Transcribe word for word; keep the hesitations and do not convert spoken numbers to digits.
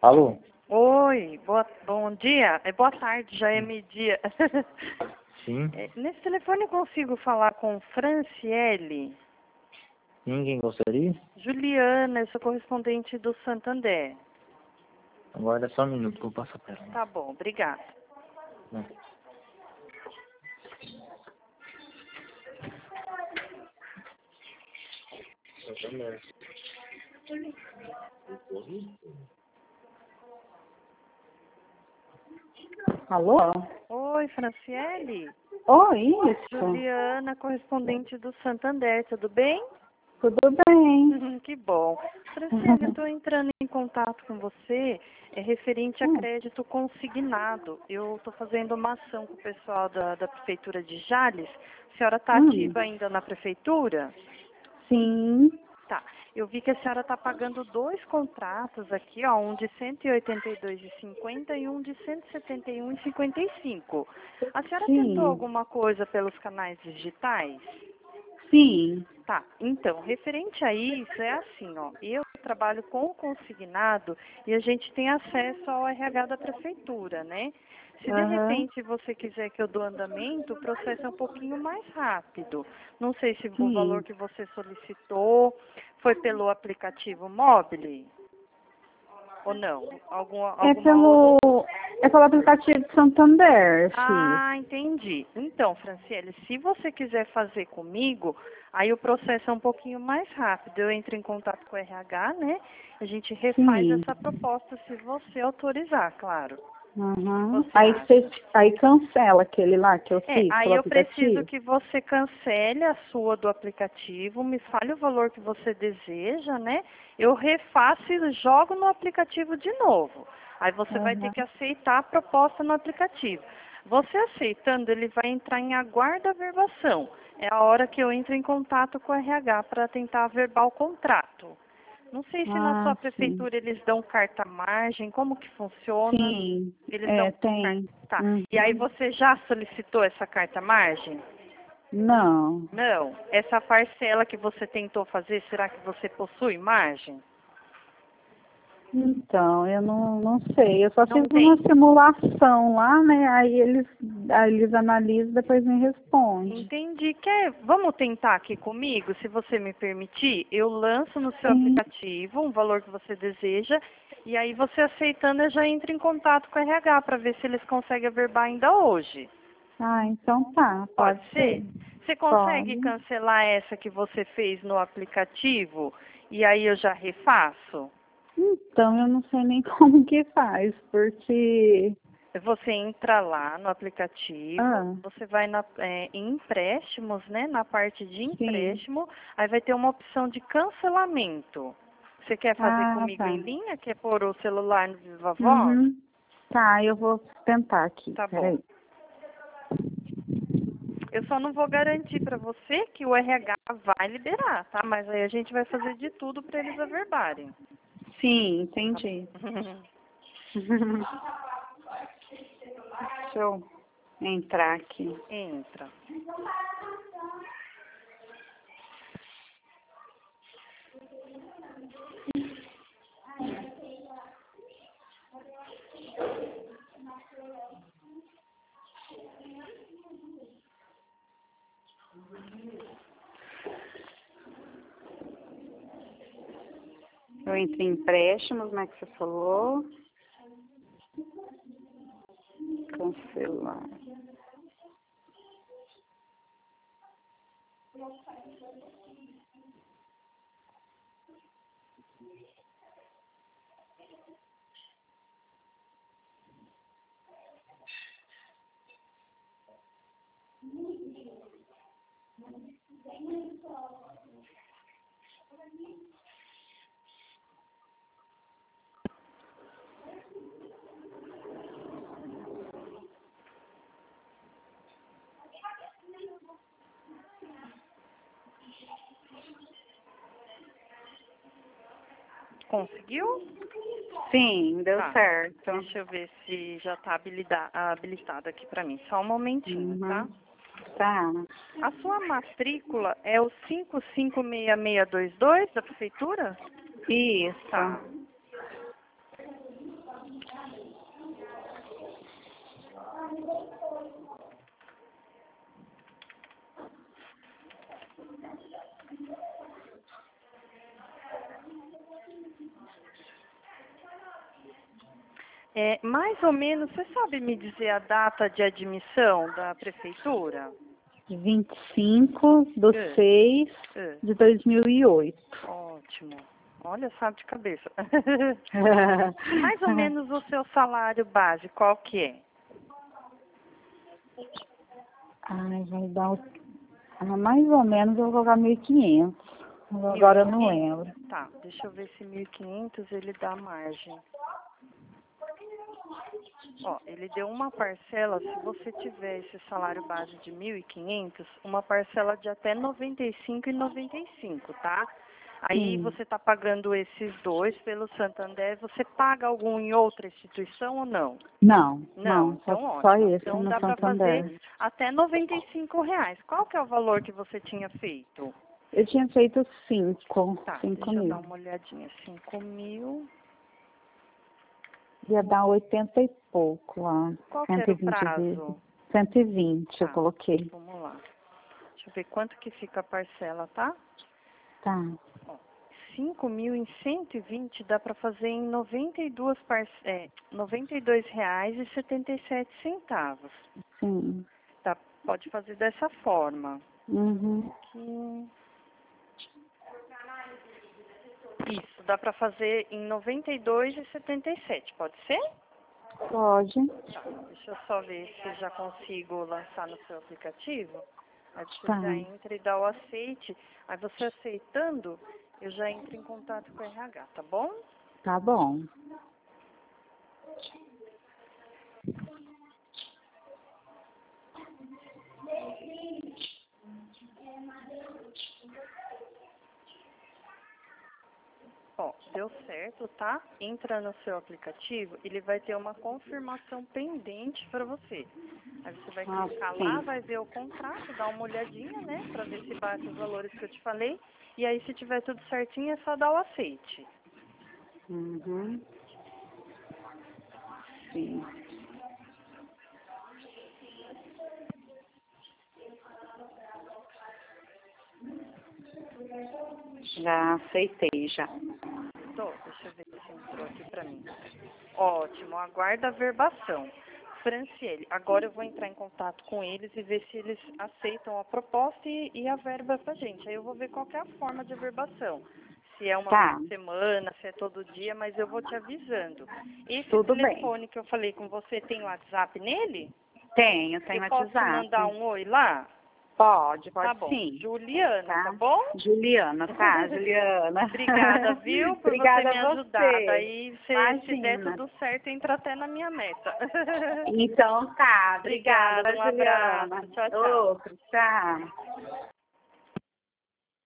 Alô? Oi, boa, bom dia. É boa tarde, já é meio-dia. Sim. É, nesse telefone eu consigo falar com Franciele? Ninguém gostaria? Juliana, eu sou correspondente do Santander. Aguarda só um minuto que eu passo pra ela. Tá bom, obrigada. Não. Alô? Oi, Franciele? Oi, isso. Juliana, correspondente do Santander, tudo bem? Tudo bem? Que bom. Franciele, eu estou entrando em contato com você é, referente a Hum, crédito consignado. Eu estou fazendo uma ação com o pessoal da, da Prefeitura de Jales. A senhora está hum, ativa ainda na Prefeitura? sim. Tá. Eu vi que a senhora está pagando dois contratos aqui, ó, um de cento e oitenta e dois e cinquenta e um de cento e setenta e um e cinquenta e cinco. A senhora tentou Sim. alguma coisa pelos canais digitais? Sim. Tá, então, referente a isso, é assim, ó, eu trabalho com o consignado e a gente tem acesso ao R H da prefeitura, né? Se de Aham. repente você quiser que eu dou andamento, o processo é um pouquinho mais rápido. Não sei se o valor Sim. que você solicitou foi pelo aplicativo móvel ou não? Alguma, É alguma outra. pelo, é pelo aplicativo de Santander, fiz. Ah, entendi. Então, Franciele, se você quiser fazer comigo, aí o processo é um pouquinho mais rápido. Eu entro em contato com o R H, né? A gente refaz Sim. essa proposta se você autorizar, claro. O que que Aham. você Aí, acha? você, aí cancela aquele lá que eu É, fiz aí pelo eu preciso aplicativo. que você cancele a sua do aplicativo, me fale o valor que você deseja, né? Eu refaço e jogo no aplicativo de novo. Aí você vai ter Aham. que aceitar a proposta no aplicativo. Você aceitando, ele vai entrar em aguardo averbação. É a hora que eu entro em contato com o R H para tentar averbar o contrato. Não sei se na sua Ah, sim. prefeitura eles dão carta margem, como que funciona? Sim. Eles É, dão carta. tem. Tá. E aí Uhum. você já solicitou essa carta margem? Não. Não. Essa parcela que você tentou fazer, será que você possui margem? Então, eu não, não sei. Eu só fiz Não uma tem. simulação lá, né? Aí eles, aí eles analisam e depois me respondem. Entendi. Quer, vamos tentar aqui comigo, se você me permitir? Eu lanço no seu Sim. aplicativo um valor que você deseja e aí você aceitando eu já entro em contato com o R H para ver se eles conseguem averbar ainda hoje. Ah, então tá. Pode Pode ser? ser? Você consegue Pode. cancelar essa que você fez no aplicativo e aí eu já refaço? Então, eu não sei nem como que faz, porque... Você entra lá no aplicativo, Ah, você vai na, é, em empréstimos, né? Na parte de sim. empréstimo, aí vai ter uma opção de cancelamento. Você quer fazer Ah, comigo tá. em linha? Quer pôr o celular no Viva Voz? Uhum. Tá, eu vou tentar aqui. Tá bom. Peraí. Eu só não vou garantir para você que o R H vai liberar, tá? Mas aí a gente vai fazer de tudo para eles averbarem. Sim, Tá bom. entendi. Deixa eu entrar aqui. Entra. Eu entro em empréstimos, né, que você falou. Cancelar. Conseguiu? Sim, deu Tá. certo. Deixa eu ver se já está habilitado aqui para mim. Só um momentinho, tá? Uhum. Tá. A sua matrícula é o cinco cinco seis seis dois dois da prefeitura? Tá. Isso. É, mais ou menos, você sabe me dizer a data de admissão da prefeitura? vinte e cinco de É. seis É. de dois mil e oito. Ótimo. Olha, sabe de cabeça. Mais ou menos o seu salário base, qual que é? Ai, vai dar... o- ah, mais ou menos eu vou colocar mil e quinhentos. Agora eu não lembro. Tá, deixa eu ver se mil e quinhentos ele dá margem. Ó, ele deu uma parcela, se você tiver esse salário base de mil e quinhentos, uma parcela de até noventa e cinco reais e noventa e cinco centavos, tá? Aí Sim. você está pagando esses dois pelo Santander, você paga algum em outra instituição ou não? Não, Não, não, então só, ótimo. só esse Então no dá para Santander. fazer até noventa e cinco reais. Qual que é o valor que você tinha feito? Eu tinha feito cinco, Tá, cinco deixa eu mil. dar uma olhadinha. cinco mil. Ia dar oitenta e pouco lá. Qual que era o cento e vinte vezes. prazo? cento e vinte eu Tá, coloquei. vamos lá. Deixa eu ver quanto que fica a parcela, tá? Tá, cinco mil em cento e vinte dá para fazer em noventa e duas parce... é, noventa e dois reais e setenta e sete centavos. sim. Tá, pode fazer dessa forma. Uhum. Aqui. Isso, dá para fazer em noventa e dois reais e setenta e sete, pode ser? Pode. Tá, deixa eu só ver se já consigo lançar no seu aplicativo. Aí você Tá. já entra e dá o aceite. Aí você aceitando, eu já entro em contato com o R H, tá bom? Tá bom. Ó, deu certo, tá? Entra no seu aplicativo, ele vai ter uma confirmação pendente para você. Aí você vai Ah, clicar sim. lá, vai ver o contrato, dá uma olhadinha, né? Para ver se bate os valores que eu te falei. E aí, se tiver tudo certinho, é só dar o aceite. Uhum. Sim. Já aceitei, já. Tô, deixa eu ver se entrou aqui para mim. Ótimo, aguarda a verbação. Franciele, agora eu vou entrar em contato com eles e ver se eles aceitam a proposta e, e a verba pra gente. Aí eu vou ver qual que é a forma de averbação. Se é uma Tá. vez por semana, se é todo dia, mas eu vou te avisando. Esse Tudo bem. telefone que eu falei com você, tem WhatsApp nele? Tenho, tenho Eu posso te WhatsApp. mandar um oi lá? Pode, pode Tá bom. sim. Juliana, Tá? tá bom? Juliana, tá, Juliana. Obrigada, viu, por Obrigada você me a ajudar. você. Daí, se, se der Imagina. tudo certo, entra até na minha meta. Então tá, obrigada, Obrigada, um Juliana. abraço. Tchau, tchau. Outro, tchau.